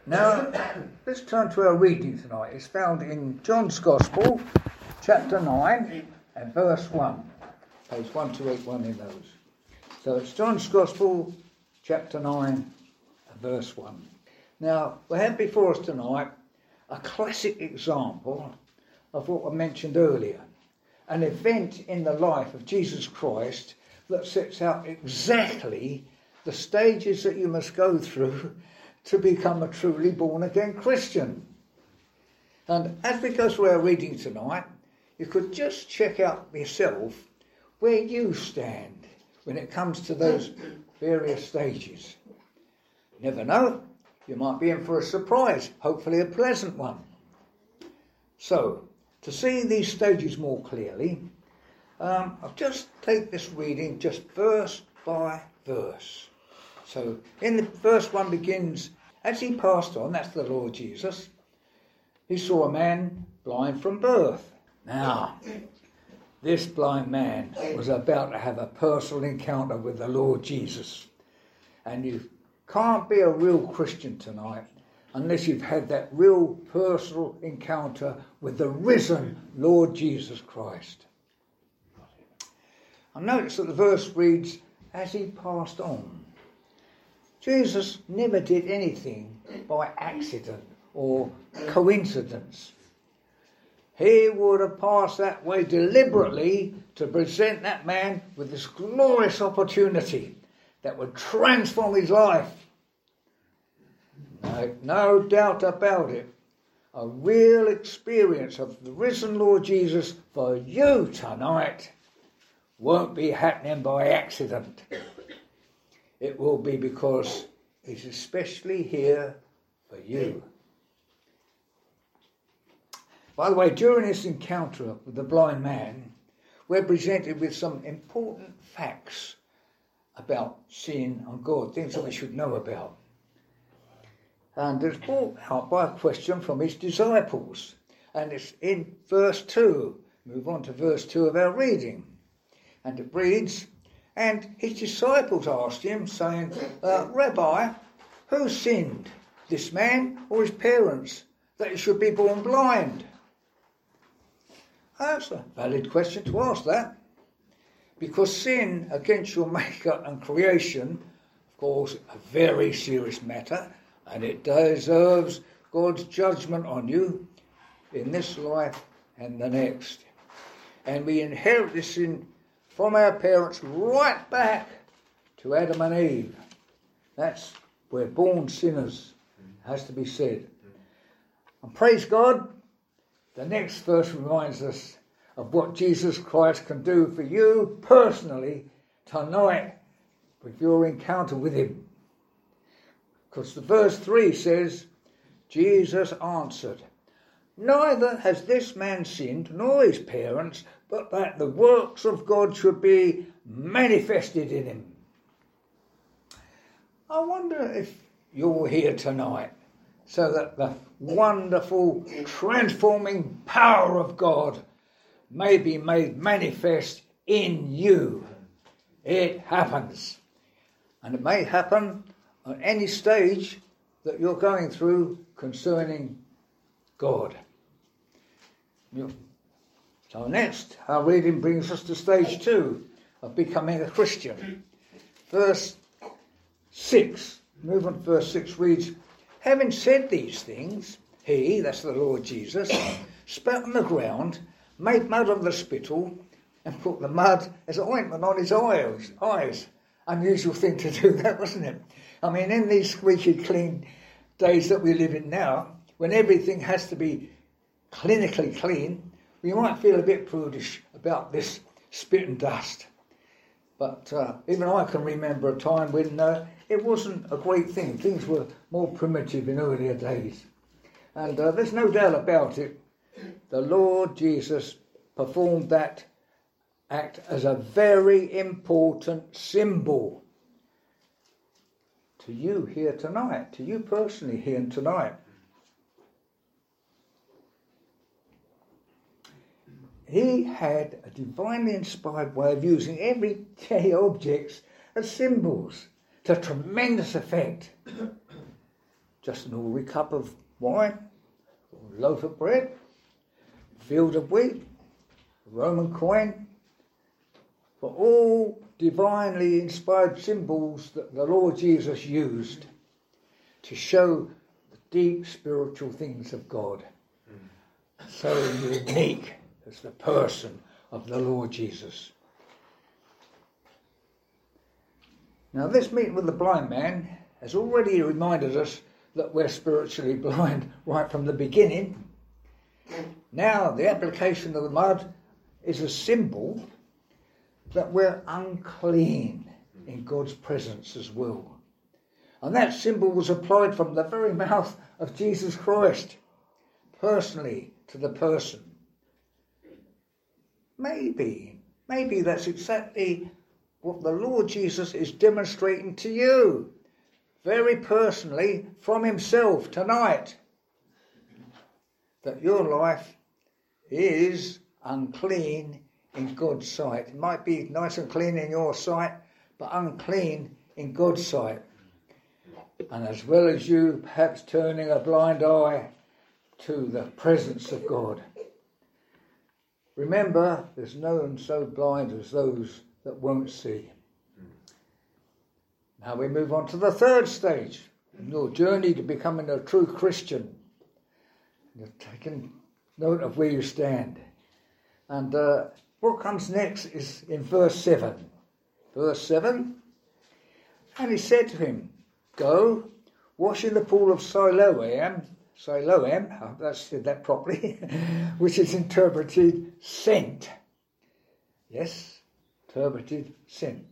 Now, let's turn to our reading tonight. It's found in John's Gospel, chapter 9 and verse 1. Page 1281 in those. So it's John's Gospel, chapter 9 and verse 1. Now, we have before us tonight a classic example of what I mentioned earlier. An event in the life of Jesus Christ that sets out exactly the stages that you must go through to become a truly born-again Christian. And as we go through our reading tonight, you could just check out yourself where you stand when it comes to those various stages. You never know, you might be in for a surprise, hopefully a pleasant one. So, to see these stages more clearly, I'll just take this reading just verse by verse. So, in the verse 1 begins, as he passed on, that's the Lord Jesus, he saw a man blind from birth. Now, this blind man was about to have a personal encounter with the Lord Jesus. And you can't be a real Christian tonight unless you've had that real personal encounter with the risen Lord Jesus Christ. I notice that the verse reads, as he passed on. Jesus never did anything by accident or coincidence. He would have passed that way deliberately to present that man with this glorious opportunity that would transform his life. No doubt about it. A real experience of the risen Lord Jesus for you tonight won't be happening by accident. It will be because he's especially here for you. By the way, during this encounter with the blind man, we're presented with some important facts about sin and God, things that we should know about. And it's brought out by a question from his disciples. And it's in verse 2. Move on to verse 2 of our reading. And it reads, and his disciples asked him, saying, Rabbi, who sinned, this man or his parents, that he should be born blind? That's a valid question to ask that. Because sin against your maker and creation, of course, a very serious matter, and it deserves God's judgment on you in this life and the next. And we inherit this sin from our parents right back to Adam and Eve. We're born sinners, has to be said. And praise God, the next verse reminds us of what Jesus Christ can do for you personally tonight with your encounter with him. Because the verse 3 says, Jesus answered, neither has this man sinned, nor his parents, but that the works of God should be manifested in him. I wonder if you're here tonight so that the wonderful transforming power of God may be made manifest in you. It happens. And it may happen at any stage that you're going through concerning God. So next, our reading brings us to stage 2 of becoming a Christian. Verse 6, move on to verse 6 reads, having said these things, he, that's the Lord Jesus, spat on the ground, made mud of the spittle, and put the mud as ointment on his eyes. Unusual thing to do that, wasn't it? I mean, in these squeaky clean days that we live in now, when everything has to be clinically clean, we might feel a bit prudish about this spit and dust. But even I can remember a time when it wasn't a great thing. Things were more primitive in earlier days. And there's no doubt about it, the Lord Jesus performed that act as a very important symbol to you here tonight, to you personally here and tonight. He had a divinely inspired way of using everyday objects as symbols to tremendous effect. just an ordinary cup of wine, or a loaf of bread, a field of wheat, a Roman coin, for all divinely inspired symbols that the Lord Jesus used to show the deep spiritual things of God. So unique as the person of the Lord Jesus. Now, this meeting with the blind man has already reminded us that we're spiritually blind right from the beginning. Now, the application of the mud is a symbol that we're unclean in God's presence as well. And that symbol was applied from the very mouth of Jesus Christ, personally to the person. Maybe that's exactly what the Lord Jesus is demonstrating to you, very personally from himself tonight, that your life is unclean in God's sight. It might be nice and clean in your sight, but unclean in God's sight. And as well as you perhaps turning a blind eye to the presence of God, remember, there's no one so blind as those that won't see. Now we move on to the third stage in your journey to becoming a true Christian. You're taking note of where you stand. And what comes next is in verse 7. Verse 7, and he said to him, go, wash in the pool of Siloam, I hope I said that properly, which is interpreted sent. Yes, interpreted sent.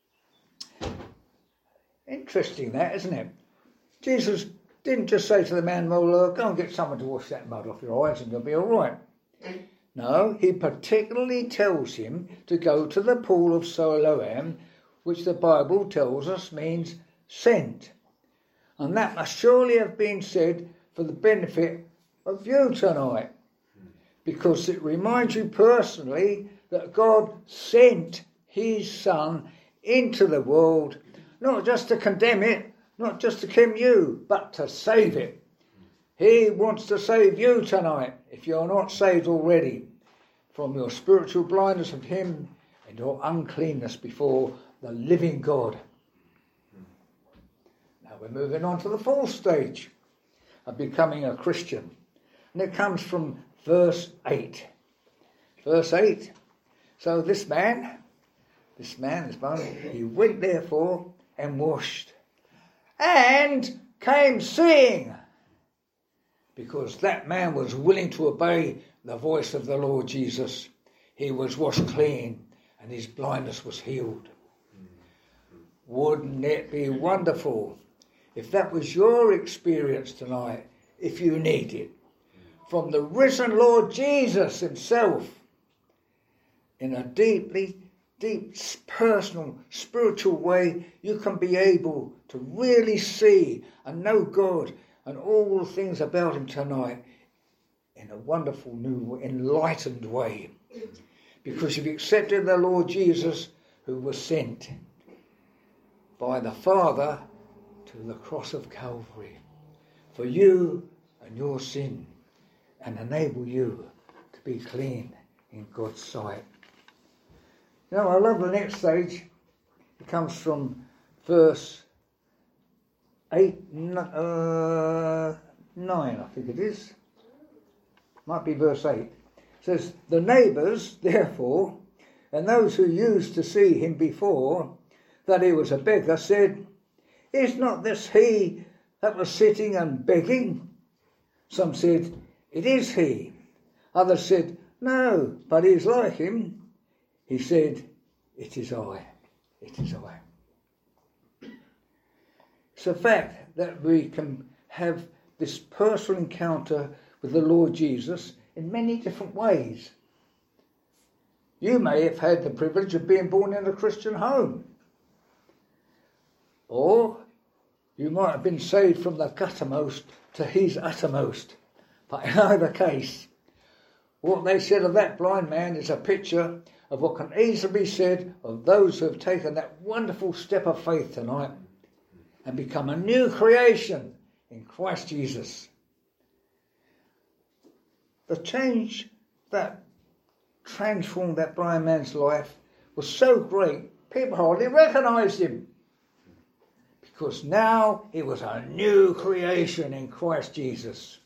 Interesting that, isn't it? Jesus didn't just say to the man, well, go and get someone to wash that mud off your eyes and you'll be all right. No, he particularly tells him to go to the pool of Siloam, which the Bible tells us means sent. And that must surely have been said for the benefit of you tonight, because it reminds you personally that God sent his Son into the world, not just to condemn it, not just to condemn you, but to save it. He wants to save you tonight, if you're not saved already, from your spiritual blindness of him and your uncleanness before the living God. Now we're moving on to the fourth stage of becoming a Christian. And it comes from verse 8. Verse 8. So this man, he went therefore and washed, and came seeing, because that man was willing to obey the voice of the Lord Jesus. He was washed clean and his blindness was healed. Wouldn't it be wonderful if that was your experience tonight, if you need it, from the risen Lord Jesus himself, in a deep, personal, spiritual way, you can be able to really see and know God and all the things about him tonight in a wonderful, new, enlightened way. Because you've accepted the Lord Jesus, who was sent by the Father to the cross of Calvary for you and your sin, and enable you to be clean in God's sight. Now, I love the next stage. It comes from verse 9, I think it is. Might be verse 8. It says, the neighbours, therefore, and those who used to see him before, that he was a beggar, said, is not this he that was sitting and begging? Some said, it is he. Others said, no, but he is like him. He said, it is I. It is I. It's a fact that we can have this personal encounter with the Lord Jesus in many different ways. You may have had the privilege of being born in a Christian home. Or you might have been saved from the guttermost to his uttermost. But in either case, what they said of that blind man is a picture of what can easily be said of those who have taken that wonderful step of faith tonight and become a new creation in Christ Jesus. The change that transformed that blind man's life was so great, people hardly recognised him. Because now he was a new creation in Christ Jesus.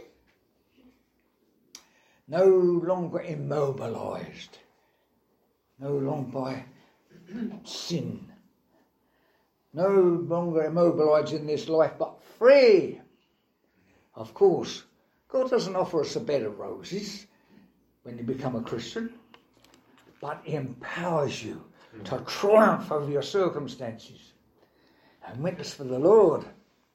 No longer immobilised. No longer by sin. No longer immobilised in this life, but free. Of course, God doesn't offer us a bed of roses when you become a Christian, but He empowers you to triumph over your circumstances and witness for the Lord.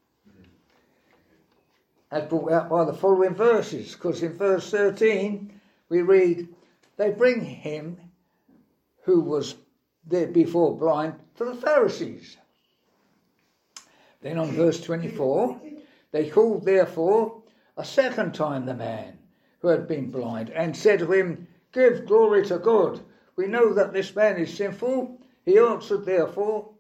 As brought out by the following verses, because in verse 13 we read, they bring him who was there before blind to the Pharisees. Then on verse 24, they called therefore a second time the man who had been blind and said to him, give glory to God. We know that this man is sinful. He answered therefore,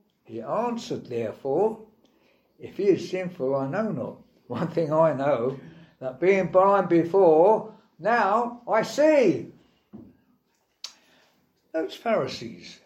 if he is sinful, I know not. One thing I know, that being blind before, now I see. Those Pharisees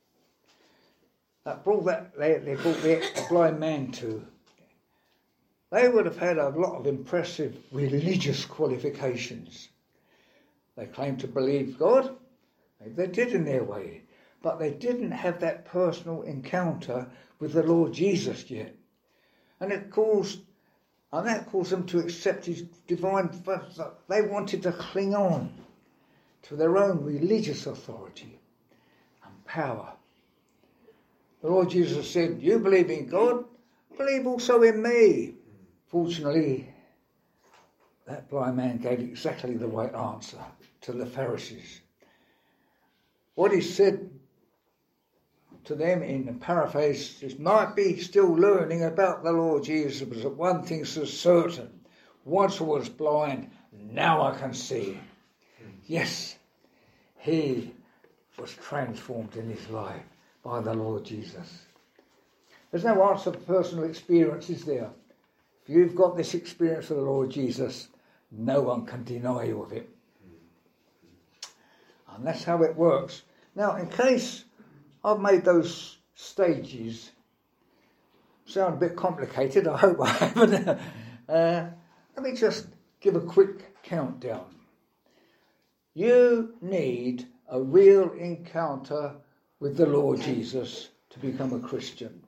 that brought they brought the blind man to, they would have had a lot of impressive religious qualifications. They claimed to believe God. They did in their way. But they didn't have that personal encounter with the Lord Jesus yet. And that caused them to accept his divine... They wanted to cling on to their own religious authority and power. The Lord Jesus said, you believe in God, believe also in me. Fortunately, that blind man gave exactly the right answer to the Pharisees. What he said to them in the paraphrase, this might be still learning about the Lord Jesus, but one thing's for certain. Once I was blind, now I can see. Yes, he was transformed in his life by the Lord Jesus. There's no answer for personal experience, is there? If you've got this experience of the Lord Jesus, no one can deny you of it. And that's how it works. Now, in case I've made those stages sound a bit complicated, I hope I haven't. Let me just give a quick countdown. You need a real encounter with the Lord Jesus to become a Christian.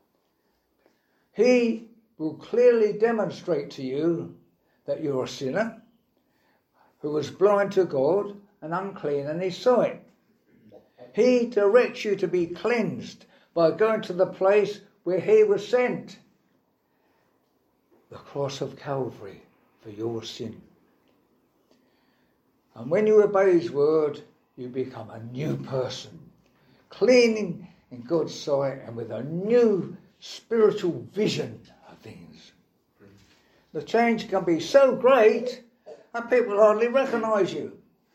He will clearly demonstrate to you that you're a sinner who was blind to God and unclean in his sight. He directs you to be cleansed by going to the place where he was sent. The cross of Calvary for your sin. And when you obey his word, you become a new person, clean in God's sight and with a new spiritual vision of things. The change can be so great that people hardly recognise you.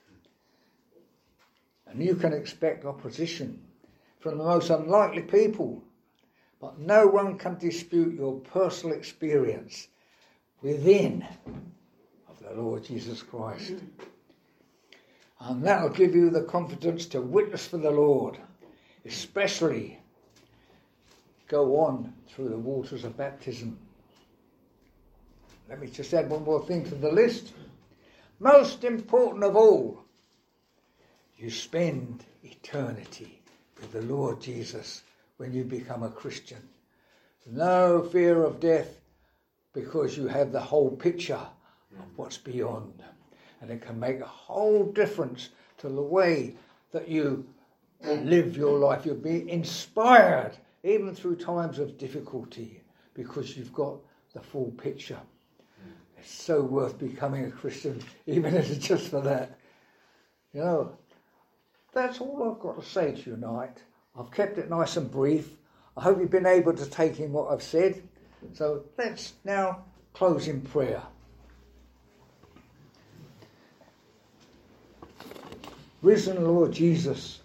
And you can expect opposition from the most unlikely people. But no one can dispute your personal experience within of the Lord Jesus Christ. And that will give you the confidence to witness for the Lord, especially go on through the waters of baptism. Let me just add one more thing to the list. Most important of all, you spend eternity with the Lord Jesus when you become a Christian. No fear of death, because you have the whole picture of what's beyond. And it can make a whole difference to the way that you live your life. You'll be inspired even through times of difficulty because you've got the full picture. It's so worth becoming a Christian, even if it's just for that. You know, that's all I've got to say to you tonight. I've kept it nice and brief. I hope you've been able to take in what I've said. So let's now close in prayer. Risen Lord Jesus,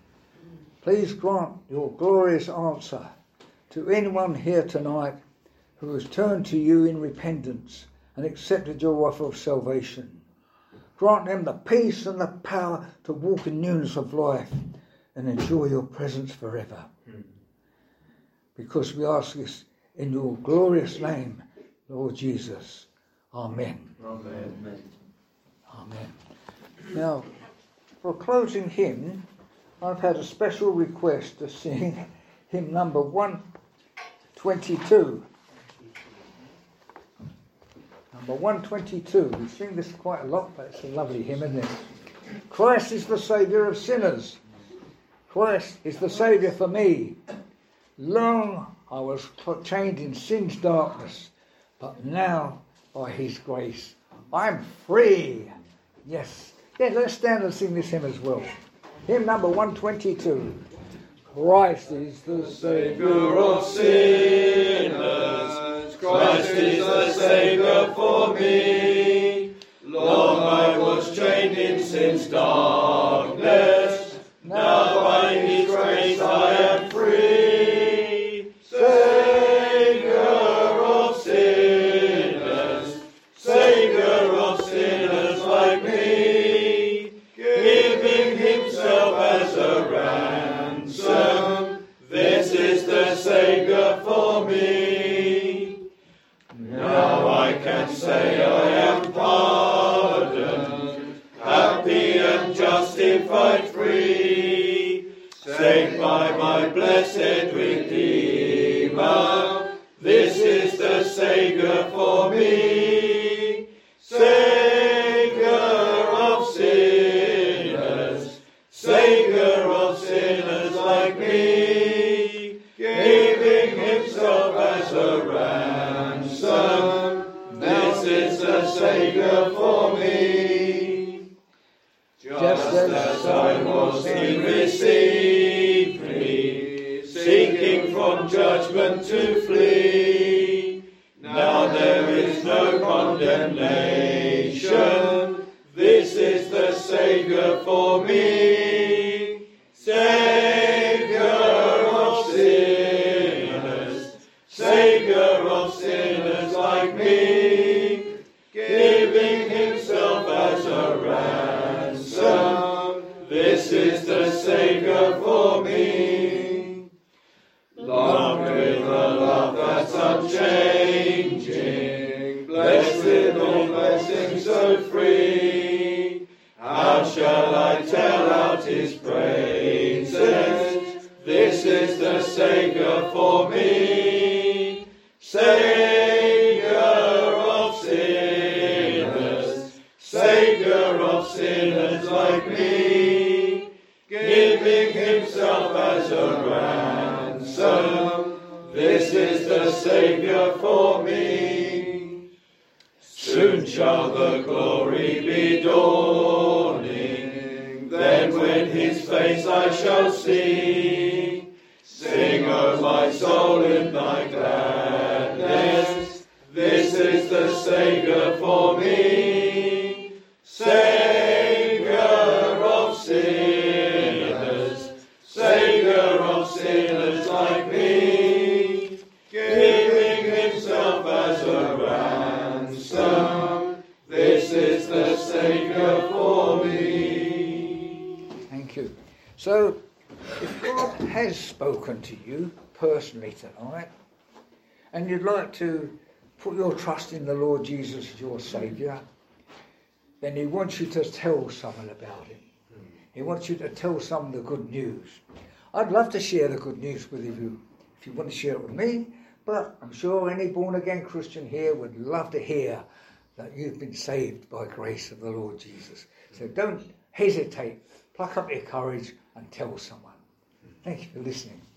please grant your glorious answer to anyone here tonight who has turned to you in repentance and accepted your offer of salvation. Grant them the peace and the power to walk in newness of life and enjoy your presence forever. Because we ask this in your glorious name, Lord Jesus. Amen. Amen. Amen. Now, for a closing hymn, I've had a special request to sing hymn number 122. Number 122. We sing this quite a lot, but it's a lovely hymn, isn't it? Christ is the Saviour of sinners. Christ is the Saviour for me. Long I was chained in sin's darkness, but now, by his grace, I'm free. Yes. Yeah, let's stand and sing this hymn as well. Hymn number 122. Christ is the Saviour of sinners, Christ is the Saviour for me. Long I was chained in sin's darkness, now by his grace I am free. Saviour of sinners, Saviour of sinners like me, giving himself as a ransom, this is the Saviour for me. Now I can say I am pardoned, happy and justified free, saved by my blessed Redeemer, this is the Saviour for me. Saviour of sinners, Saviour of sinners like me, giving himself as a ransom, this is the Saviour for me. Just as I was, he received me, seeking from judgment to flee. Now there is no condemnation, this is the Saviour for me. Saviour of sinners, Saviour of sinners like me, giving himself as a ransom, this is the Saviour for me. Loved with a love that's unchanging, blessed with all blessings so free, how shall I tell out his praises? This is the Saviour for me. Saviour of sinners, Saviour of sinners like me, giving himself as a ransom, this is the Saviour for me. Soon shall the glory be dawning, then when his face I shall see. Sing, O my soul, in thy gladness, this is the Saviour for me. Saviour of sinners, Saviour of sinners like me, giving himself as a ransom, this is the Saviour for me. Thank you. So, if God has spoken to you personally tonight, and you'd like to put your trust in the Lord Jesus as your Saviour, then he wants you to tell someone about him. He wants you to tell someone the good news. I'd love to share the good news with you if you want to share it with me, but I'm sure any born-again Christian here would love to hear that you've been saved by grace of the Lord Jesus. So don't hesitate. Pluck up your courage and tell someone. Thank you for listening.